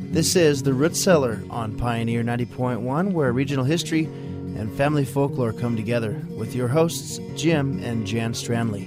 This is The Root Cellar on Pioneer 90.1, where regional history and family folklore come together, with your hosts, Jim and Jan Stranley.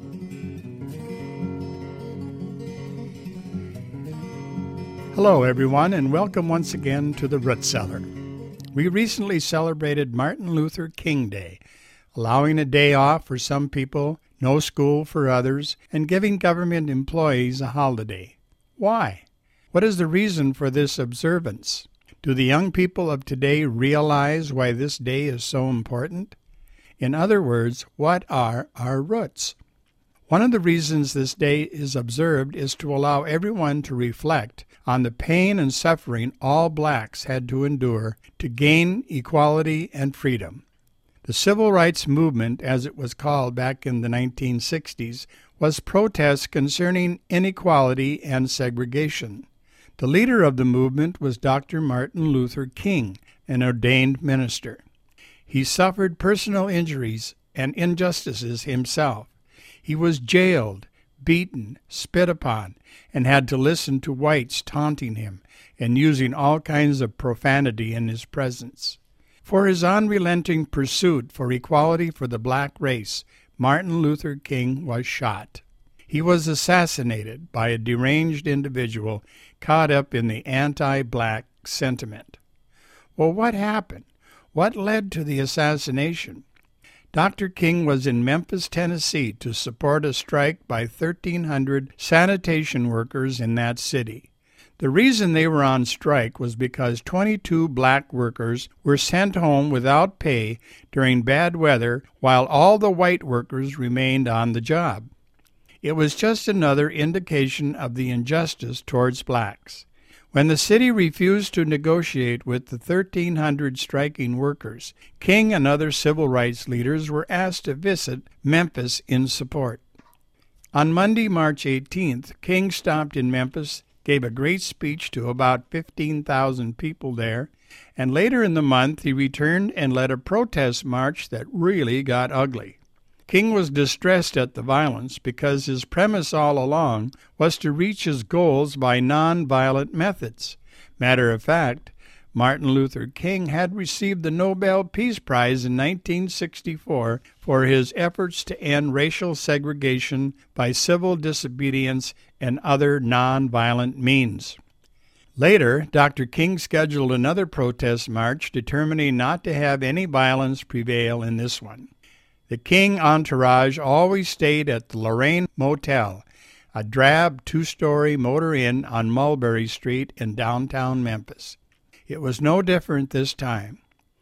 Hello, everyone, and welcome once again to The Root Cellar. We recently celebrated Martin Luther King Day, allowing a day off for some people, no school for others, and giving government employees a holiday. Why? What is the reason for this observance? Do the young people of today realize why this day is so important? In other words, what are our roots? One of the reasons this day is observed is to allow everyone to reflect on the pain and suffering all blacks had to endure to gain equality and freedom. The Civil Rights Movement, as it was called back in the 1960s, was protests concerning inequality and segregation. The leader of the movement was Dr. Martin Luther King, an ordained minister. He suffered personal injuries and injustices himself. He was jailed, beaten, spit upon, and had to listen to whites taunting him and using all kinds of profanity in his presence. For his unrelenting pursuit for equality for the black race, Martin Luther King was shot. He was assassinated by a deranged individual caught up in the anti-black sentiment. Well, what happened? What led to the assassination? Dr. King was in Memphis, Tennessee, to support a strike by 1,300 sanitation workers in that city. The reason they were on strike was because 22 black workers were sent home without pay during bad weather while all the white workers remained on the job. It was just another indication of the injustice towards blacks. When the city refused to negotiate with the 1,300 striking workers, King and other civil rights leaders were asked to visit Memphis in support. On Monday, March 18th, King stopped in Memphis, gave a great speech to about 15,000 people there, and later in the month he returned and led a protest march that really got ugly. King was distressed at the violence because his premise all along was to reach his goals by nonviolent methods. Matter of fact, Martin Luther King had received the Nobel Peace Prize in 1964 for his efforts to end racial segregation by civil disobedience and other nonviolent means. Later, Dr. King scheduled another protest march, determining not to have any violence prevail in this one. The King entourage always stayed at the Lorraine Motel, a drab two-story motor inn on Mulberry Street in downtown Memphis. It was no different this time.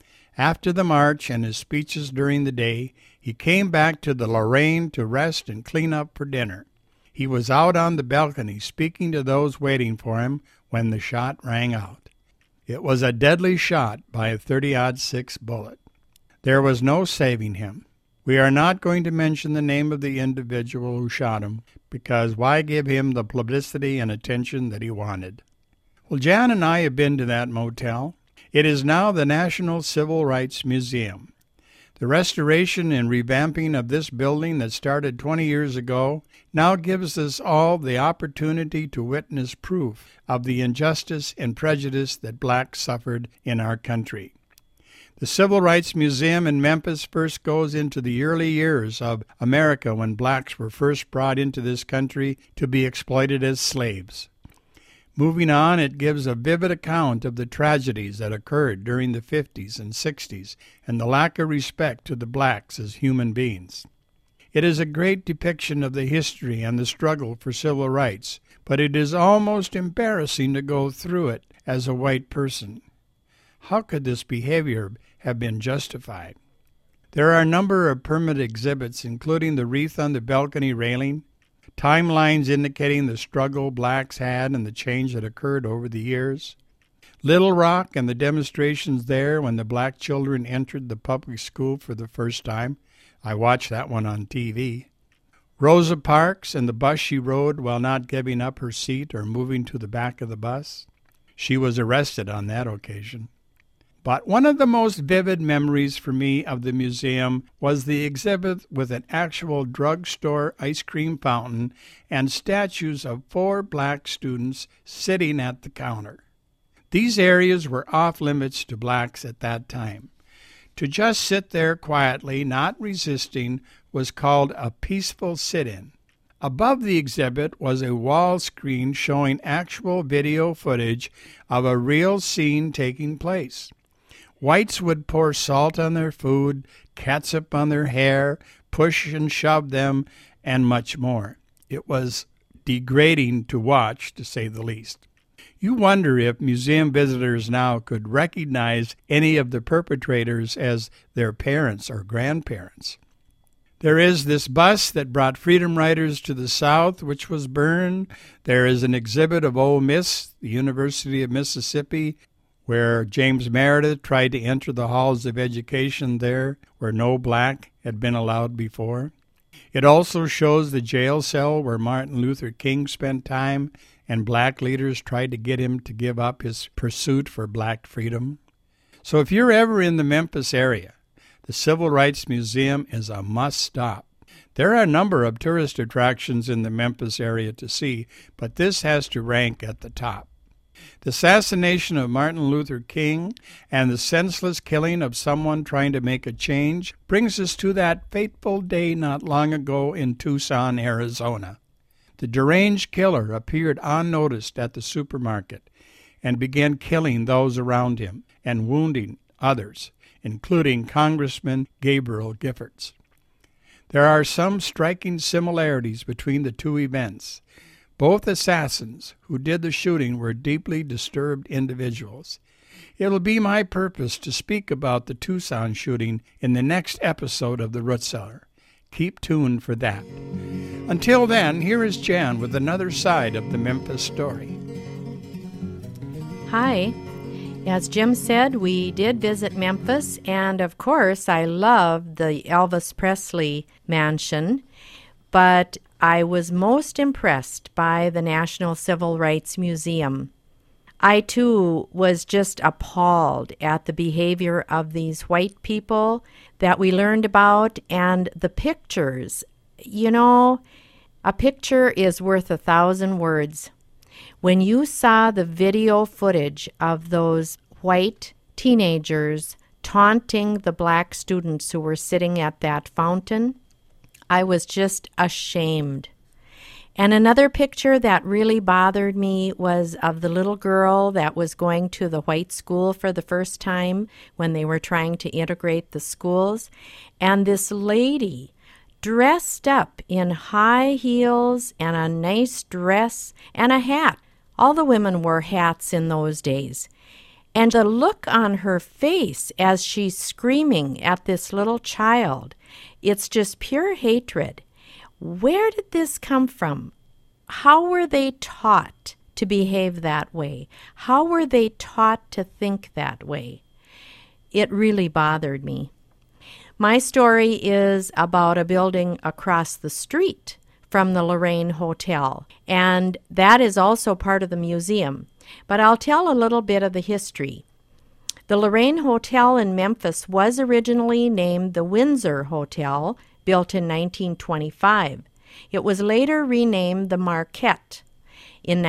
After the march and his speeches during the day, he came back to the Lorraine to rest and clean up for dinner. He was out on the balcony speaking to those waiting for him when the shot rang out. It was a deadly shot by a .30-06 bullet. There was no saving him. We are not going to mention the name of the individual who shot him, because why give him the publicity and attention that he wanted? Well, Jan and I have been to that motel. It is now the National Civil Rights Museum. The restoration and revamping of this building that started 20 years ago now gives us all the opportunity to witness proof of the injustice and prejudice that blacks suffered in our country. The Civil Rights Museum in Memphis first goes into the early years of America when blacks were first brought into this country to be exploited as slaves. Moving on, it gives a vivid account of the tragedies that occurred during the 50s and 60s and the lack of respect to the blacks as human beings. It is a great depiction of the history and the struggle for civil rights, but it is almost embarrassing to go through it as a white person. How could this behavior have been justified? There are a number of permanent exhibits, including the wreath on the balcony railing, timelines indicating the struggle blacks had and the change that occurred over the years, Little Rock and the demonstrations there when the black children entered the public school for the first time. I watched that one on TV. Rosa Parks and the bus she rode while not giving up her seat or moving to the back of the bus. She was arrested on that occasion. But one of the most vivid memories for me of the museum was the exhibit with an actual drugstore ice cream fountain and statues of 4 black students sitting at the counter. These areas were off limits to blacks at that time. To just sit there quietly, not resisting, was called a peaceful sit-in. Above the exhibit was a wall screen showing actual video footage of a real scene taking place. Whites would pour salt on their food, catsup on their hair, push and shove them, and much more. It was degrading to watch, to say the least. You wonder if museum visitors now could recognize any of the perpetrators as their parents or grandparents. There is this bus that brought freedom riders to the South, which was burned. There is an exhibit of Ole Miss, the University of Mississippi, where James Meredith tried to enter the halls of education there, where no black had been allowed before. It also shows the jail cell where Martin Luther King spent time, and black leaders tried to get him to give up his pursuit for black freedom. So if you're ever in the Memphis area, the Civil Rights Museum is a must-stop. There are a number of tourist attractions in the Memphis area to see, but this has to rank at the top. The assassination of Martin Luther King and the senseless killing of someone trying to make a change brings us to that fateful day not long ago in Tucson, Arizona. The deranged killer appeared unnoticed at the supermarket and began killing those around him and wounding others, including Congressman Gabriel Giffords. There are some striking similarities between the two events. Both assassins who did the shooting were deeply disturbed individuals. It will be my purpose to speak about the Tucson shooting in the next episode of The Root Cellar. Keep tuned for that. Until then, here is Jan with another side of the Memphis story. Hi. As Jim said, we did visit Memphis, and of course I loved the Elvis Presley mansion, but I was most impressed by the National Civil Rights Museum. I, too, was just appalled at the behavior of these white people that we learned about, and the pictures. You know, a picture is worth 1,000 words. When you saw the video footage of those white teenagers taunting the black students who were sitting at that fountain, I was just ashamed. And another picture that really bothered me was of the little girl that was going to the white school for the first time when they were trying to integrate the schools. And this lady dressed up in high heels and a nice dress and a hat. All the women wore hats in those days. And the look on her face as she's screaming at this little child, it's just pure hatred. Where did this come from? How were they taught to behave that way? How were they taught to think that way? It really bothered me. My story is about a building across the street from the Lorraine Hotel, and that is also part of the museum. But I'll tell a little bit of the history. The Lorraine Hotel in Memphis was originally named the Windsor Hotel, built in 1925. It was later renamed the Marquette. In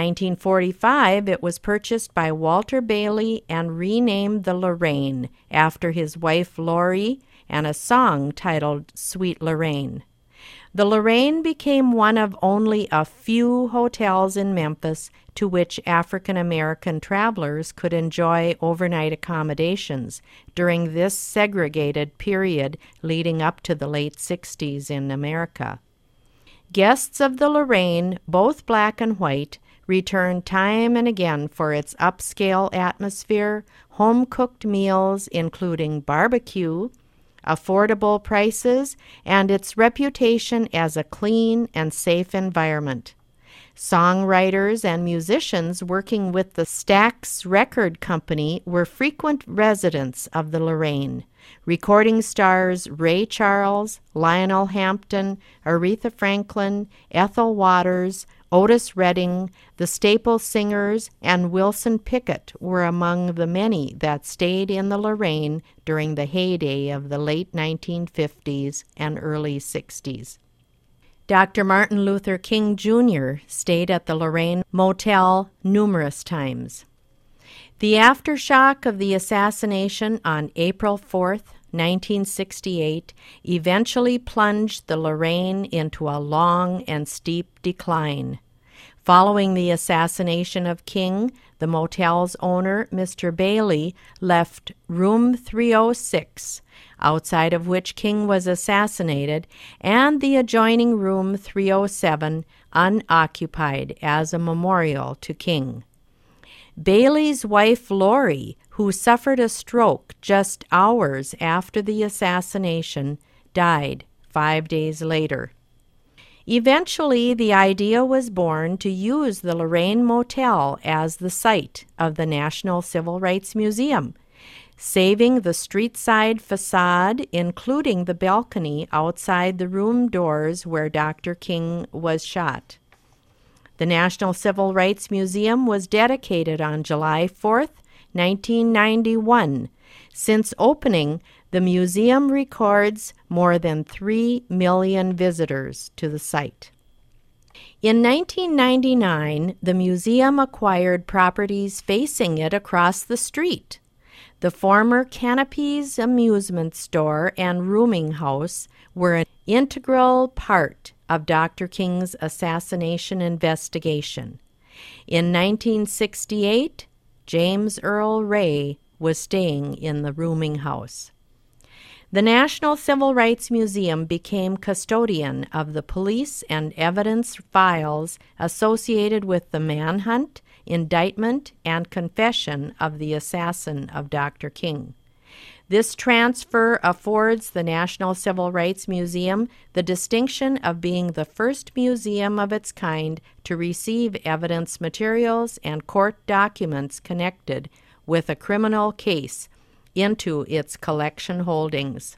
1945, it was purchased by Walter Bailey and renamed the Lorraine after his wife Lori and a song titled Sweet Lorraine. The Lorraine became one of only a few hotels in Memphis to which African American travelers could enjoy overnight accommodations during this segregated period leading up to the late 60s in America. Guests of the Lorraine, both black and white, returned time and again for its upscale atmosphere, home-cooked meals including barbecue, affordable prices, and its reputation as a clean and safe environment. Songwriters and musicians working with the Stax Record Company were frequent residents of the Lorraine. Recording stars Ray Charles, Lionel Hampton, Aretha Franklin, Ethel Waters, Otis Redding, the Staple Singers, and Wilson Pickett were among the many that stayed in the Lorraine during the heyday of the late 1950s and early 60s. Dr. Martin Luther King Jr. stayed at the Lorraine Motel numerous times. The aftershock of the assassination on April 4th, 1968, eventually plunged the Lorraine into a long and steep decline. Following the assassination of King, the motel's owner, Mr. Bailey, left room 306, outside of which King was assassinated, and the adjoining room 307 unoccupied as a memorial to King. Bailey's wife, Lori, who suffered a stroke just hours after the assassination, died 5 days later. Eventually, the idea was born to use the Lorraine Motel as the site of the National Civil Rights Museum, saving the street-side facade, including the balcony outside the room doors where Dr. King was shot. The National Civil Rights Museum was dedicated on July 4th, 1991. Since opening, the museum records more than 3 million visitors to the site. In 1999, the museum acquired properties facing it across the street. The former Canopies amusement store and rooming house were an integral part of Dr. King's assassination investigation. In 1968, James Earl Ray was staying in the rooming house. The National Civil Rights Museum became custodian of the police and evidence files associated with the manhunt, indictment, and confession of the assassin of Dr. King. This transfer affords the National Civil Rights Museum the distinction of being the first museum of its kind to receive evidence materials and court documents connected with a criminal case into its collection holdings.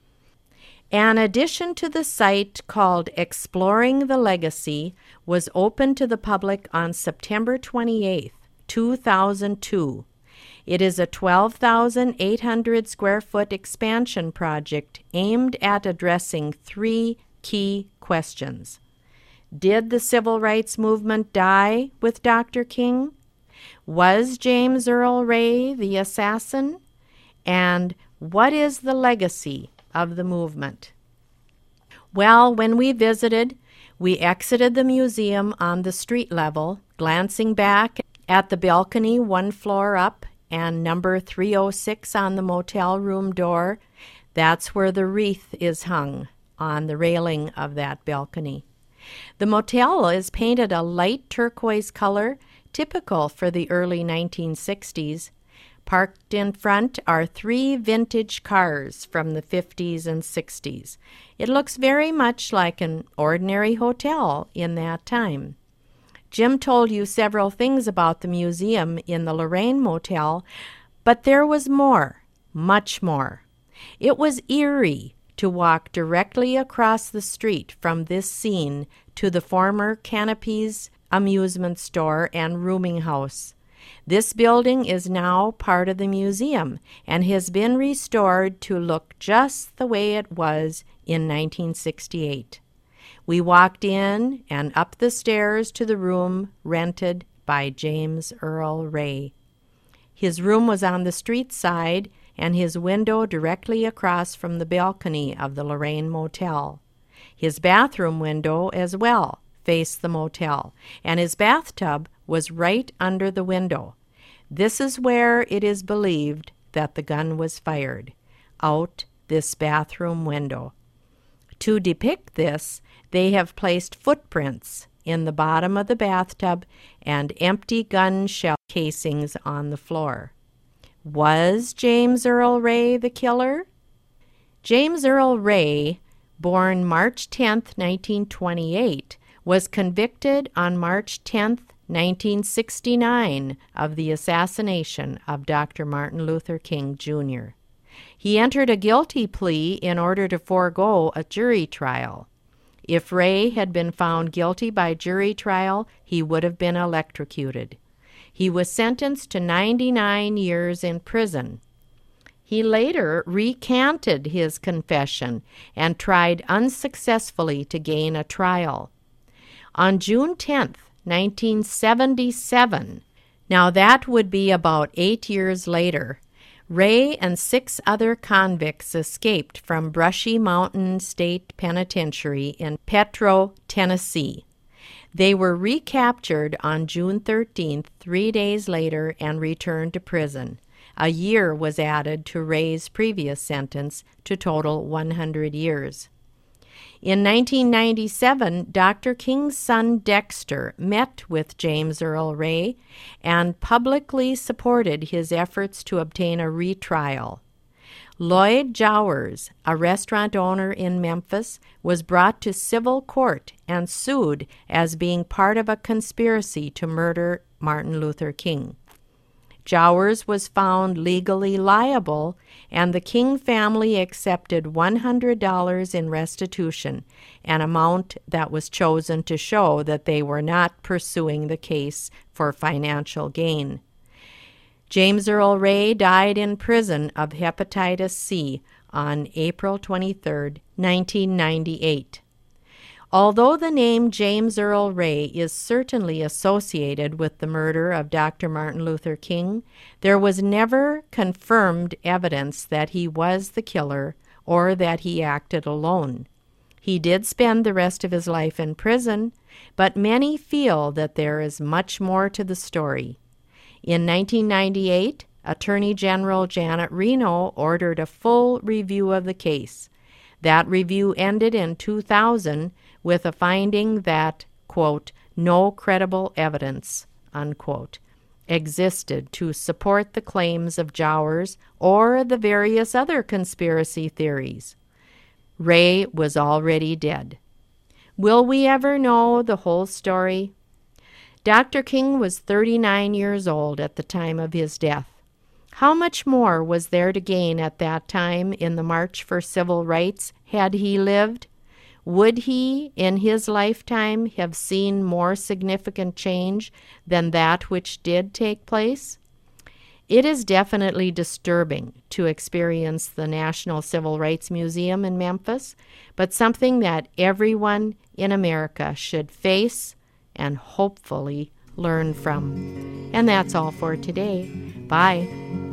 An addition to the site called Exploring the Legacy was opened to the public on September 28, 2002. It is a 12,800 square foot expansion project aimed at addressing 3 key questions. Did the civil rights movement die with Dr. King? Was James Earl Ray the assassin? And what is the legacy of the movement? Well, when we visited, we exited the museum on the street level, glancing back at the balcony 1 floor up and number 306 on the motel room door. That's where the wreath is hung, on the railing of that balcony. The motel is painted a light turquoise color, typical for the early 1960s. Parked in front are 3 vintage cars from the 50s and 60s. It looks very much like an ordinary hotel in that time. Jim told you several things about the museum in the Lorraine Motel, but there was more, much more. It was eerie to walk directly across the street from this scene to the former Canopies amusement store and rooming house. This building is now part of the museum and has been restored to look just the way it was in 1968. We walked in and up the stairs to the room rented by James Earl Ray. His room was on the street side and his window directly across from the balcony of the Lorraine Motel. His bathroom window as well faced the motel, and his bathtub was right under the window. This is where it is believed that the gun was fired, out this bathroom window. To depict this, they have placed footprints in the bottom of the bathtub and empty gun shell casings on the floor. Was James Earl Ray the killer? James Earl Ray, born March 10, 1928, was convicted on March 10, 1969, of the assassination of Dr. Martin Luther King, Jr. He entered a guilty plea in order to forego a jury trial. If Ray had been found guilty by jury trial, he would have been electrocuted. He was sentenced to 99 years in prison. He later recanted his confession and tried unsuccessfully to gain a trial. On June 10, 1977, Now that would be about 8 years later. Ray and 6 other convicts escaped from Brushy Mountain State Penitentiary in Petro, Tennessee. They were recaptured on June 13th, 3 days later, and returned to prison. A year was added to Ray's previous sentence to total 100 years. In 1997, Dr. King's son Dexter met with James Earl Ray and publicly supported his efforts to obtain a retrial. Lloyd Jowers, a restaurant owner in Memphis, was brought to civil court and sued as being part of a conspiracy to murder Martin Luther King. Jowers was found legally liable, and the King family accepted $100 in restitution, an amount that was chosen to show that they were not pursuing the case for financial gain. James Earl Ray died in prison of hepatitis C on April 23, 1998. Although the name James Earl Ray is certainly associated with the murder of Dr. Martin Luther King, there was never confirmed evidence that he was the killer or that he acted alone. He did spend the rest of his life in prison, but many feel that there is much more to the story. In 1998, Attorney General Janet Reno ordered a full review of the case. That review ended in 2000 with a finding that, quote, no credible evidence, unquote, existed to support the claims of Jowers or the various other conspiracy theories. Ray was already dead. Will we ever know the whole story? Dr. King was 39 years old at the time of his death. How much more was there to gain at that time in the March for Civil Rights had he lived? Would he, in his lifetime, have seen more significant change than that which did take place? It is definitely disturbing to experience the National Civil Rights Museum in Memphis, but something that everyone in America should face and hopefully learn from. And that's all for today. Bye.